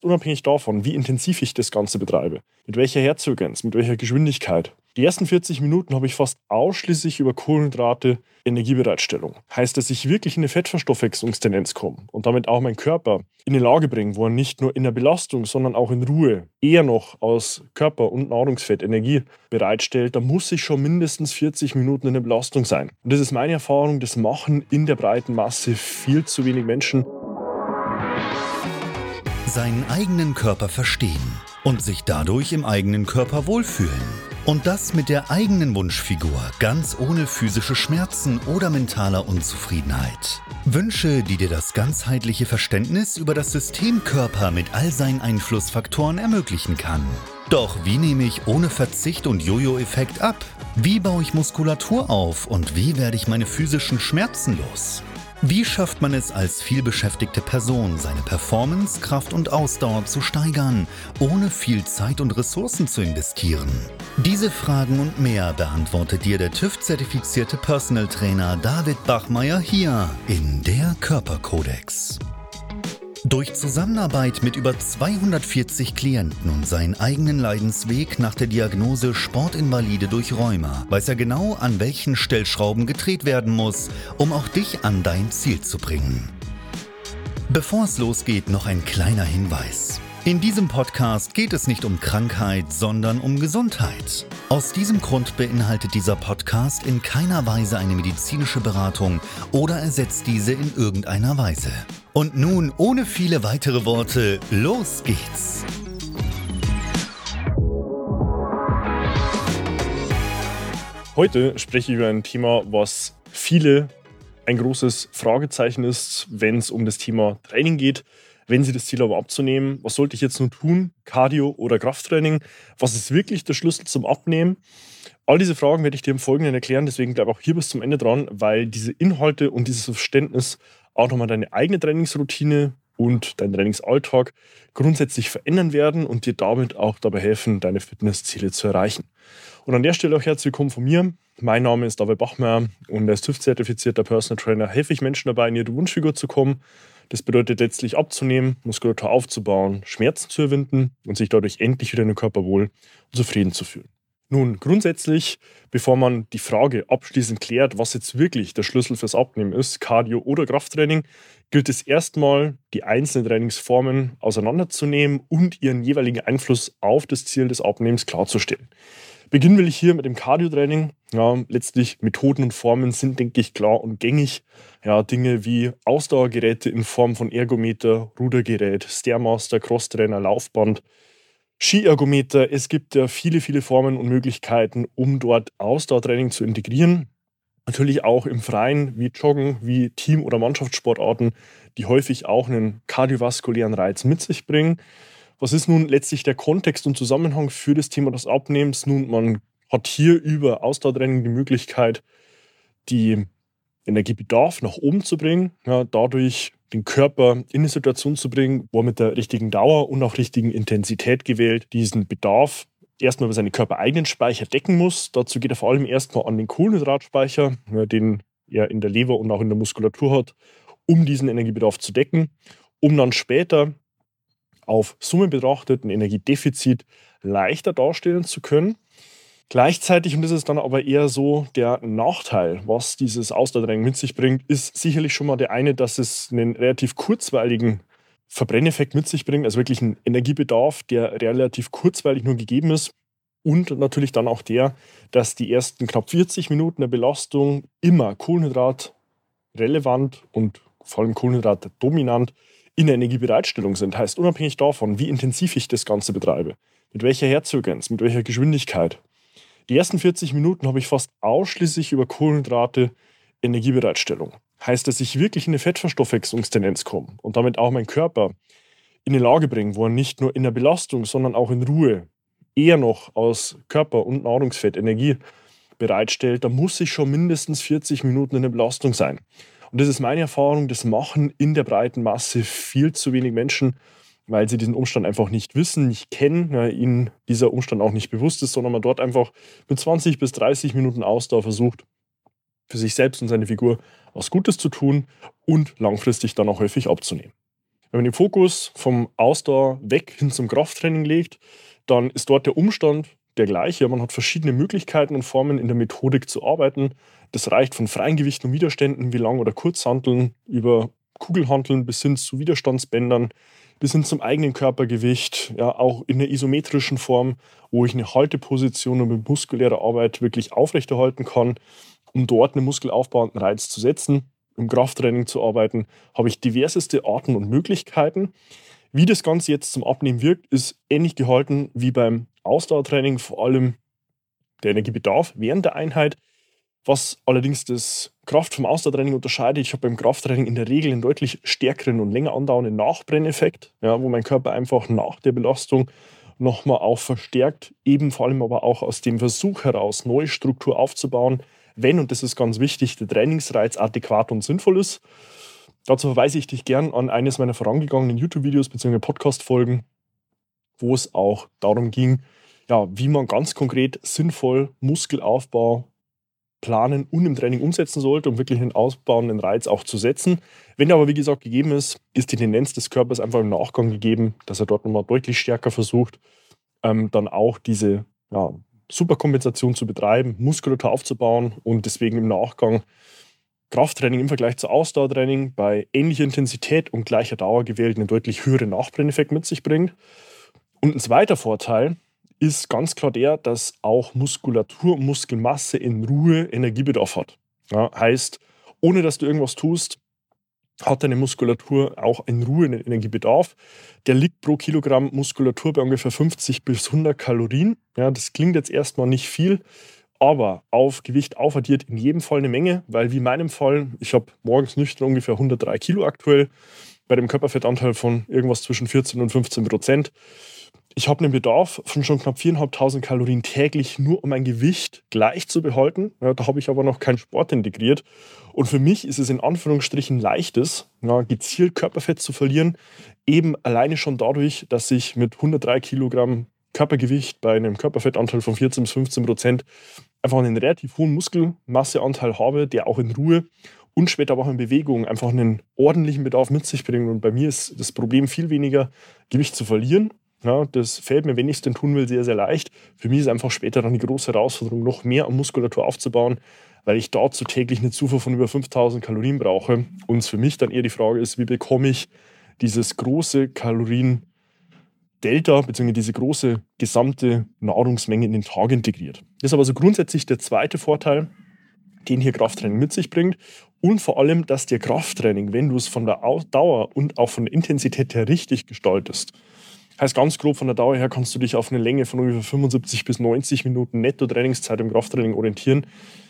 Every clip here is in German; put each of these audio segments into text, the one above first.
Unabhängig davon, wie intensiv ich das Ganze betreibe, mit welcher Herzfrequenz, mit welcher Geschwindigkeit. Die ersten 40 Minuten habe ich fast ausschließlich über Kohlenhydrate Energiebereitstellung. Heißt, dass ich wirklich in eine Fettverstoffwechslungstendenz komme und damit auch meinen Körper in eine Lage bringe, wo er nicht nur in der Belastung, sondern auch in Ruhe eher noch aus Körper- und Nahrungsfett Energie bereitstellt, da muss ich schon mindestens 40 Minuten in der Belastung sein. Und das ist meine Erfahrung, das machen in der breiten Masse viel zu wenig Menschen. Seinen eigenen Körper verstehen und sich dadurch im eigenen Körper wohlfühlen. Und das mit der eigenen Wunschfigur, ganz ohne physische Schmerzen oder mentaler Unzufriedenheit. Wünsche, die dir das ganzheitliche Verständnis über das System Körper mit all seinen Einflussfaktoren ermöglichen kann. Doch wie nehme ich ohne Verzicht und Jojo-Effekt ab? Wie baue ich Muskulatur auf und wie werde ich meine physischen Schmerzen los? Wie schafft man es als vielbeschäftigte Person, seine Performance, Kraft und Ausdauer zu steigern, ohne viel Zeit und Ressourcen zu investieren? Diese Fragen und mehr beantwortet dir der TÜV-zertifizierte Personal Trainer David Bachmeier hier in der Körperkodex. Durch Zusammenarbeit mit über 240 Klienten und seinen eigenen Leidensweg nach der Diagnose Sportinvalide durch Rheuma weiß er genau, an welchen Stellschrauben gedreht werden muss, um auch dich an dein Ziel zu bringen. Bevor es losgeht, noch ein kleiner Hinweis. In diesem Podcast geht es nicht um Krankheit, sondern um Gesundheit. Aus diesem Grund beinhaltet dieser Podcast in keiner Weise eine medizinische Beratung oder ersetzt diese in irgendeiner Weise. Und nun, ohne viele weitere Worte, los geht's! Heute spreche ich über ein Thema, was viele ein großes Fragezeichen ist, wenn es um das Thema Training geht. Wenn Sie das Ziel haben abzunehmen, was sollte ich jetzt nun tun? Cardio oder Krafttraining? Was ist wirklich der Schlüssel zum Abnehmen? All diese Fragen werde ich dir im Folgenden erklären, deswegen bleib auch hier bis zum Ende dran, weil diese Inhalte und dieses Verständnis auch nochmal deine eigene Trainingsroutine und deinen Trainingsalltag grundsätzlich verändern werden und dir damit auch dabei helfen, deine Fitnessziele zu erreichen. Und an der Stelle auch herzlich willkommen von mir. Mein Name ist David Bachmeier und als TÜV-zertifizierter Personal Trainer helfe ich Menschen dabei, in ihre Wunschfigur zu kommen. Das bedeutet letztlich abzunehmen, Muskulatur aufzubauen, Schmerzen zu überwinden und sich dadurch endlich wieder in den Körper wohl und zufrieden zu fühlen. Nun, grundsätzlich, bevor man die Frage abschließend klärt, was jetzt wirklich der Schlüssel fürs Abnehmen ist, Cardio oder Krafttraining, gilt es erstmal, die einzelnen Trainingsformen auseinanderzunehmen und ihren jeweiligen Einfluss auf das Ziel des Abnehmens klarzustellen. Beginnen will ich hier mit dem Cardio-Training. Ja, letztlich Methoden und Formen sind, denke ich, klar und gängig. Ja, Dinge wie Ausdauergeräte in Form von Ergometer, Rudergerät, Stairmaster, Crosstrainer, Laufband, Skiergometer. Es gibt ja viele, viele Formen und Möglichkeiten, um dort Ausdauertraining zu integrieren. Natürlich auch im Freien, wie Joggen, wie Team- oder Mannschaftssportarten, die häufig auch einen kardiovaskulären Reiz mit sich bringen. Was ist nun letztlich der Kontext und Zusammenhang für das Thema des Abnehmens? Nun, man hat hier über Ausdauertraining die Möglichkeit, den Energiebedarf nach oben zu bringen, ja, dadurch den Körper in eine Situation zu bringen, wo er mit der richtigen Dauer und auch richtigen Intensität gewählt diesen Bedarf erstmal über seine körpereigenen Speicher decken muss. Dazu geht er vor allem erstmal an den Kohlenhydratspeicher, ja, den er in der Leber und auch in der Muskulatur hat, um diesen Energiebedarf zu decken, um dann später auf Summe betrachtet ein Energiedefizit leichter darstellen zu können. Gleichzeitig, und das ist dann aber eher so der Nachteil, was dieses Ausdauertraining mit sich bringt, ist sicherlich schon mal der eine, dass es einen relativ kurzweiligen Verbrenneffekt mit sich bringt, also wirklich einen Energiebedarf, der relativ kurzweilig nur gegeben ist. Und natürlich dann auch der, dass die ersten knapp 40 Minuten der Belastung immer kohlenhydratrelevant und vor allem kohlenhydratdominant in der Energiebereitstellung sind. Heißt, unabhängig davon, wie intensiv ich das Ganze betreibe, mit welcher Herzfrequenz, mit welcher Geschwindigkeit. Die ersten 40 Minuten habe ich fast ausschließlich über Kohlenhydrate Energiebereitstellung. Heißt, dass ich wirklich in eine Fettverstoffwechslungstendenz komme und damit auch meinen Körper in eine Lage bringe, wo er nicht nur in der Belastung, sondern auch in Ruhe eher noch aus Körper- und Nahrungsfett Energie bereitstellt, da muss ich schon mindestens 40 Minuten in der Belastung sein. Und das ist meine Erfahrung, das machen in der breiten Masse viel zu wenig Menschen, weil sie diesen Umstand einfach nicht wissen, nicht kennen, ja, ihnen dieser Umstand auch nicht bewusst ist, sondern man dort einfach mit 20 bis 30 Minuten Ausdauer versucht, für sich selbst und seine Figur was Gutes zu tun und langfristig dann auch häufig abzunehmen. Wenn man den Fokus vom Ausdauer weg hin zum Krafttraining legt, dann ist dort der Umstand der gleiche. Man hat verschiedene Möglichkeiten und Formen in der Methodik zu arbeiten. Das reicht von freien Gewichten und Widerständen wie Lang- oder Kurzhanteln über Kugelhanteln bis hin zu Widerstandsbändern, bis hin zum eigenen Körpergewicht, ja, auch in der isometrischen Form, wo ich eine Halteposition und mit muskulärer Arbeit wirklich aufrechterhalten kann, um dort einen muskelaufbauenden Reiz zu setzen. Im Krafttraining zu arbeiten, habe ich diverseste Arten und Möglichkeiten. Wie das Ganze jetzt zum Abnehmen wirkt, ist ähnlich gehalten wie beim Ausdauertraining, vor allem der Energiebedarf während der Einheit. Was allerdings das Kraft- vom Ausdauertraining unterscheidet, ich habe beim Krafttraining in der Regel einen deutlich stärkeren und länger andauernden Nachbrenneffekt, ja, wo mein Körper einfach nach der Belastung nochmal auch verstärkt, eben vor allem aber auch aus dem Versuch heraus, neue Struktur aufzubauen, wenn, und das ist ganz wichtig, der Trainingsreiz adäquat und sinnvoll ist. Dazu verweise ich dich gern an eines meiner vorangegangenen YouTube-Videos bzw. Podcast-Folgen, wo es auch darum ging, ja, wie man ganz konkret sinnvoll Muskelaufbau planen und im Training umsetzen sollte, um wirklich einen ausbauenden Reiz auch zu setzen. Wenn der aber, wie gesagt, gegeben ist, ist die Tendenz des Körpers einfach im Nachgang gegeben, dass er dort nochmal deutlich stärker versucht, dann auch diese Superkompensation zu betreiben, Muskulatur aufzubauen und deswegen im Nachgang Krafttraining im Vergleich zu Ausdauertraining bei ähnlicher Intensität und gleicher Dauer gewählt einen deutlich höheren Nachbrenneffekt mit sich bringt. Und ein zweiter Vorteil ist ganz klar der, dass auch Muskulatur und Muskelmasse in Ruhe Energiebedarf hat. Ja, heißt, ohne dass du irgendwas tust, hat deine Muskulatur auch in Ruhe einen Energiebedarf. Der liegt pro Kilogramm Muskulatur bei ungefähr 50 bis 100 Kalorien. Ja, das klingt jetzt erstmal nicht viel, aber auf Gewicht aufaddiert in jedem Fall eine Menge, weil wie in meinem Fall, ich habe morgens nüchtern ungefähr 103 Kilo aktuell, bei dem Körperfettanteil von irgendwas zwischen 14 und 15%. Ich habe einen Bedarf von schon knapp 4.500 Kalorien täglich, nur um mein Gewicht gleich zu behalten. Ja, da habe ich aber noch keinen Sport integriert. Und für mich ist es in Anführungsstrichen leichtes, gezielt Körperfett zu verlieren, eben alleine schon dadurch, dass ich mit 103 Kilogramm Körpergewicht bei einem Körperfettanteil von 14 bis 15% einfach einen relativ hohen Muskelmasseanteil habe, der auch in Ruhe und später aber auch in Bewegung einfach einen ordentlichen Bedarf mit sich bringt. Und bei mir ist das Problem viel weniger, Gewicht zu verlieren. Ja, das fällt mir, wenn ich es denn tun will, sehr, sehr leicht. Für mich ist einfach später dann die große Herausforderung, noch mehr an Muskulatur aufzubauen, weil ich dazu täglich eine Zufuhr von über 5.000 Kalorien brauche. Und es für mich dann eher die Frage ist, wie bekomme ich dieses große Kalorien-Delta bzw. diese große gesamte Nahrungsmenge in den Tag integriert. Das ist aber so grundsätzlich der zweite Vorteil, den hier Krafttraining mit sich bringt. Und vor allem, dass dir Krafttraining, wenn du es von der Dauer und auch von der Intensität her richtig gestaltest, heißt ganz grob, von der Dauer her kannst du dich auf eine Länge von ungefähr 75 bis 90 Minuten Netto-Trainingszeit im Krafttraining orientieren,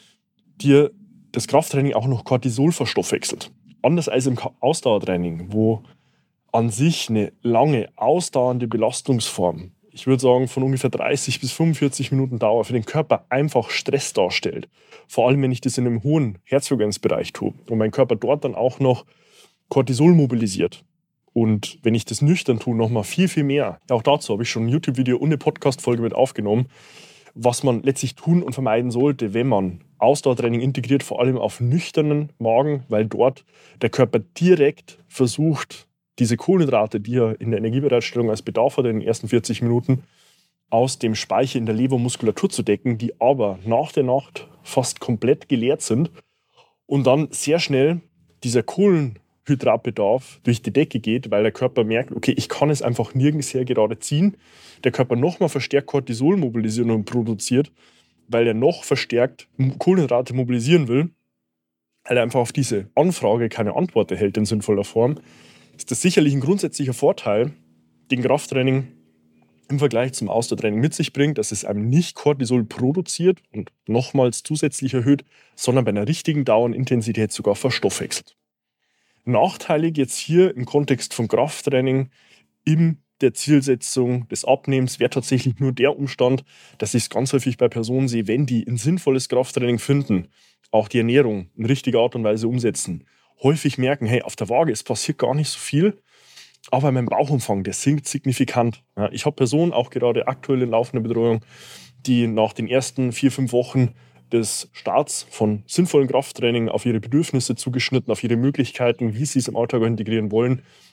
dir das Krafttraining auch noch Cortisol verstoffwechselt. Anders als im Ausdauertraining, wo an sich eine lange, ausdauernde Belastungsform, ich würde sagen von ungefähr 30 bis 45 Minuten Dauer, für den Körper einfach Stress darstellt. Vor allem, wenn ich das in einem hohen Herzfrequenzbereich tue und mein Körper dort dann auch noch Cortisol mobilisiert. Und wenn ich das nüchtern tue, nochmal viel, viel mehr. Auch dazu habe ich schon ein YouTube-Video und eine Podcast-Folge mit aufgenommen, was man letztlich tun und vermeiden sollte, wenn man Ausdauertraining integriert, vor allem auf nüchternen Magen, weil dort der Körper direkt versucht, diese Kohlenhydrate, die er in der Energiebereitstellung als Bedarf hat in den ersten 40 Minuten, aus dem Speicher in der Leber und Muskulatur zu decken, die aber nach der Nacht fast komplett geleert sind und dann sehr schnell dieser Kohlenhydratbedarf durch die Decke geht, weil der Körper merkt, okay, ich kann es einfach nirgends her gerade ziehen. Der Körper nochmal verstärkt Cortisol mobilisiert und produziert, weil er noch verstärkt Kohlenhydrate mobilisieren will, weil er einfach auf diese Anfrage keine Antwort erhält in sinnvoller Form. Ist das sicherlich ein grundsätzlicher Vorteil, den Krafttraining im Vergleich zum Ausdauertraining mit sich bringt, dass es einem nicht Cortisol produziert und nochmals zusätzlich erhöht, sondern bei einer richtigen Dauer und Intensität sogar verstoffwechselt. Nachteilig jetzt hier im Kontext von Krafttraining in der Zielsetzung des Abnehmens wäre tatsächlich nur der Umstand, dass ich es ganz häufig bei Personen sehe, wenn die ein sinnvolles Krafttraining finden, auch die Ernährung in richtiger Art und Weise umsetzen, häufig merken, hey, auf der Waage, es passiert gar nicht so viel, aber mein Bauchumfang, der sinkt signifikant. Ja, ich habe Personen, auch gerade aktuell in laufender Betreuung, die nach den ersten 4-5 Wochen des Starts von sinnvollen Krafttraining auf ihre Bedürfnisse zugeschnitten, auf ihre Möglichkeiten, wie sie es im Alltag integrieren wollen,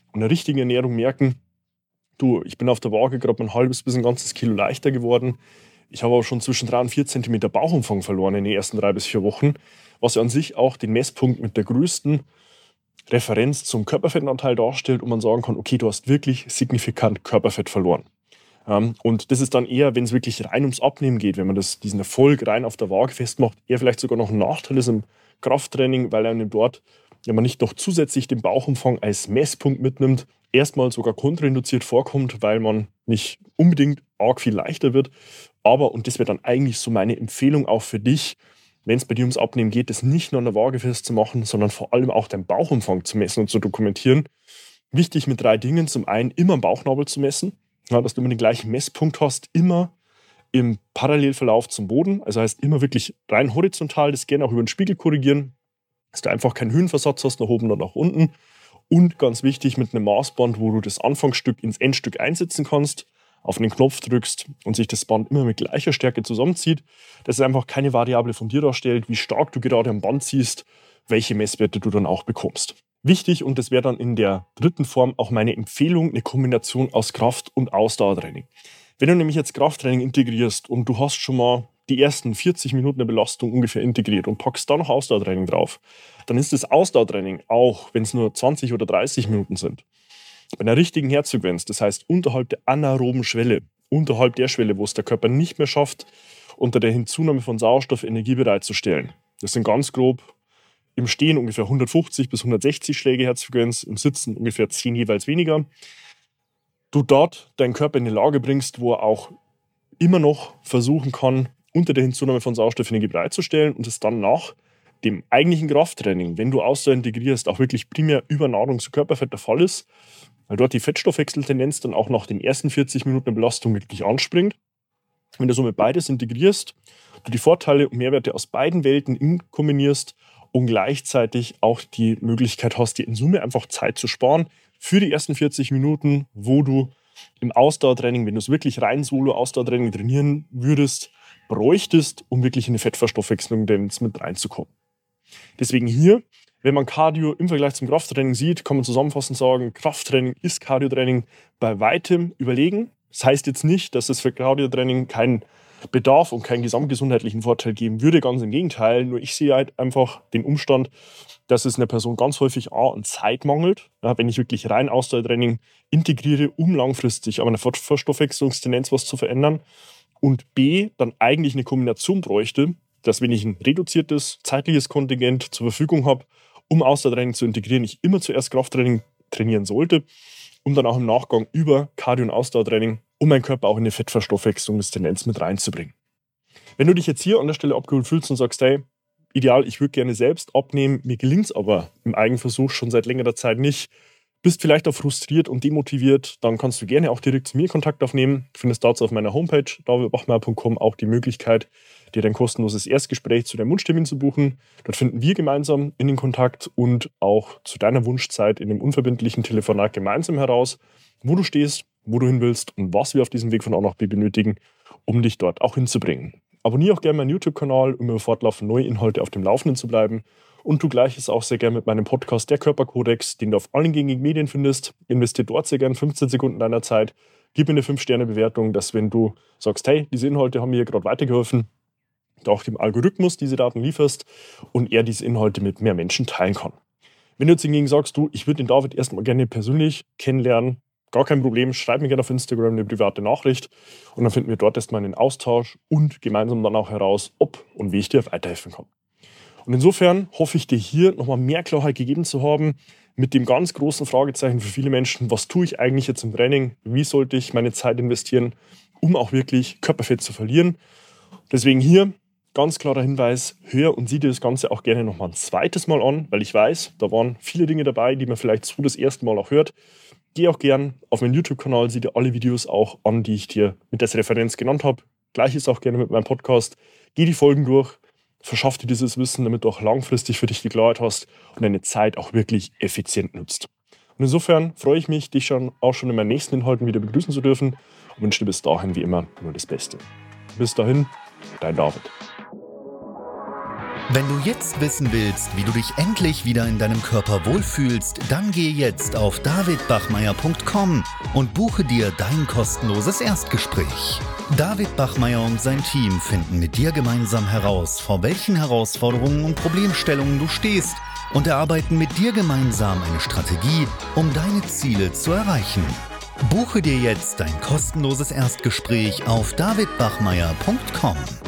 und der richtigen Ernährung merken, du, ich bin auf der Waage gerade ein halbes bis ein ganzes Kilo leichter geworden. Ich habe aber schon zwischen 3 und 4 Zentimeter Bauchumfang verloren in den ersten 3 bis 4 Wochen, was ja an sich auch den Messpunkt mit der größten Referenz zum Körperfettanteil darstellt und man sagen kann, okay, du hast wirklich signifikant Körperfett verloren. Und das ist dann eher, wenn es wirklich rein ums Abnehmen geht, wenn man diesen Erfolg rein auf der Waage festmacht, eher vielleicht sogar noch ein Nachteil ist im Krafttraining, weil einem dort, wenn man nicht noch zusätzlich den Bauchumfang als Messpunkt mitnimmt, erstmal sogar kontrainduziert vorkommt, weil man nicht unbedingt arg viel leichter wird. Aber, und das wäre dann eigentlich so meine Empfehlung auch für dich, wenn es bei dir ums Abnehmen geht, das nicht nur an der Waage festzumachen, sondern vor allem auch deinen Bauchumfang zu messen und zu dokumentieren. Wichtig mit 3 Dingen. Zum einen immer am Bauchnabel zu messen, ja, dass du immer den gleichen Messpunkt hast, immer im Parallelverlauf zum Boden. Also heißt immer wirklich rein horizontal, das gerne auch über den Spiegel korrigieren, dass du einfach keinen Höhenversatz hast, nach oben oder nach unten. Und ganz wichtig mit einem Maßband, wo du das Anfangsstück ins Endstück einsetzen kannst, auf den Knopf drückst und sich das Band immer mit gleicher Stärke zusammenzieht. Das ist einfach keine Variable von dir darstellt, wie stark du gerade am Band ziehst, welche Messwerte du dann auch bekommst. Wichtig, und das wäre dann in der 3. Form auch meine Empfehlung, eine Kombination aus Kraft- und Ausdauertraining. Wenn du nämlich jetzt Krafttraining integrierst und du hast schon mal die ersten 40 Minuten der Belastung ungefähr integriert und packst da noch Ausdauertraining drauf, dann ist das Ausdauertraining, auch wenn es nur 20 oder 30 Minuten sind, bei einer richtigen Herzfrequenz, das heißt unterhalb der anaeroben Schwelle, unterhalb der Schwelle, wo es der Körper nicht mehr schafft, unter der Hinzunahme von Sauerstoff Energie bereitzustellen. Das sind ganz grob im Stehen ungefähr 150 bis 160 Schläge Herzfrequenz, im Sitzen ungefähr 10 jeweils weniger. Du dort deinen Körper in eine Lage bringst, wo er auch immer noch versuchen kann, unter der Hinzunahme von Sauerstoff Energie bereitzustellen und es dann nach dem eigentlichen Krafttraining, wenn du Ausdauer integrierst, auch wirklich primär über Nahrungs- und Körperfett der Fall ist, weil dort die Fettstoffwechseltendenz dann auch nach den ersten 40 Minuten der Belastung wirklich anspringt. Wenn du somit beides integrierst, du die Vorteile und Mehrwerte aus beiden Welten kombinierst und gleichzeitig auch die Möglichkeit hast, dir in Summe einfach Zeit zu sparen für die ersten 40 Minuten, wo du im Ausdauertraining, wenn du es wirklich rein Solo-Ausdauertraining trainieren würdest, bräuchtest, um wirklich in eine Fettverstoffwechslung mit reinzukommen. Deswegen hier, wenn man Cardio im Vergleich zum Krafttraining sieht, kann man zusammenfassend sagen, Krafttraining ist Cardiotraining bei weitem überlegen. Das heißt jetzt nicht, dass es für Cardiotraining keinen Bedarf und keinen gesamtgesundheitlichen Vorteil geben würde, ganz im Gegenteil. Nur ich sehe halt einfach den Umstand, dass es einer Person ganz häufig an Zeit mangelt, ja, wenn ich wirklich rein Ausdauertraining integriere, um langfristig aber eine Verstoffwechslungstendenz was zu verändern, und B, dann eigentlich eine Kombination bräuchte, dass wenn ich ein reduziertes zeitliches Kontingent zur Verfügung habe, um Ausdauertraining zu integrieren, ich immer zuerst Krafttraining trainieren sollte, um dann auch im Nachgang über Cardio- und Ausdauertraining, um meinen Körper auch in eine Fettverstoffwechslungstendenz mit reinzubringen. Wenn du dich jetzt hier an der Stelle abgeholt fühlst und sagst, hey, ideal, ich würde gerne selbst abnehmen, mir gelingt es aber im Eigenversuch schon seit längerer Zeit nicht, bist vielleicht auch frustriert und demotiviert, dann kannst du gerne auch direkt zu mir Kontakt aufnehmen. Du findest dazu auf meiner Homepage davidbachmeier.com auch die Möglichkeit, dir dein kostenloses Erstgespräch zu deinem Wunschtermin zu buchen. Dort finden wir gemeinsam in den Kontakt und auch zu deiner Wunschzeit in dem unverbindlichen Telefonat gemeinsam heraus, wo du stehst, wo du hin willst und was wir auf diesem Weg von A nach B benötigen, um dich dort auch hinzubringen. Abonniere auch gerne meinen YouTube-Kanal, um über fortlaufend neue Inhalte auf dem Laufenden zu bleiben. Und du gleiches auch sehr gerne mit meinem Podcast Der Körperkodex, den du auf allen gängigen Medien findest. Investier dort sehr gerne 15 Sekunden deiner Zeit. Gib mir eine 5-Sterne-Bewertung, dass wenn du sagst, hey, diese Inhalte haben mir gerade weitergeholfen, du auch dem Algorithmus diese Daten lieferst und er diese Inhalte mit mehr Menschen teilen kann. Wenn du jetzt hingegen sagst, du, ich würde den David erstmal gerne persönlich kennenlernen, gar kein Problem, schreib mir gerne auf Instagram eine private Nachricht und dann finden wir dort erstmal einen Austausch und gemeinsam dann auch heraus, ob und wie ich dir weiterhelfen kann. Und insofern hoffe ich dir hier nochmal mehr Klarheit gegeben zu haben mit dem ganz großen Fragezeichen für viele Menschen, was tue ich eigentlich jetzt im Training, wie sollte ich meine Zeit investieren, um auch wirklich Körperfett zu verlieren. Deswegen hier ganz klarer Hinweis, hör und sieh dir das Ganze auch gerne nochmal ein zweites Mal an, weil ich weiß, da waren viele Dinge dabei, die man vielleicht so das erste Mal auch hört. Geh auch gern auf meinen YouTube-Kanal, sieh dir alle Videos auch an, die ich dir mit als Referenz genannt habe. Gleiches auch gerne mit meinem Podcast. Geh die Folgen durch. Verschaff dir dieses Wissen, damit du auch langfristig für dich die Klarheit hast und deine Zeit auch wirklich effizient nutzt. Und insofern freue ich mich, dich auch schon in meinen nächsten Inhalten wieder begrüßen zu dürfen und wünsche dir bis dahin wie immer nur das Beste. Bis dahin, dein David. Wenn du jetzt wissen willst, wie du dich endlich wieder in deinem Körper wohlfühlst, dann geh jetzt auf davidbachmeier.com und buche dir dein kostenloses Erstgespräch. David Bachmeier und sein Team finden mit dir gemeinsam heraus, vor welchen Herausforderungen und Problemstellungen du stehst und erarbeiten mit dir gemeinsam eine Strategie, um deine Ziele zu erreichen. Buche dir jetzt dein kostenloses Erstgespräch auf davidbachmeier.com.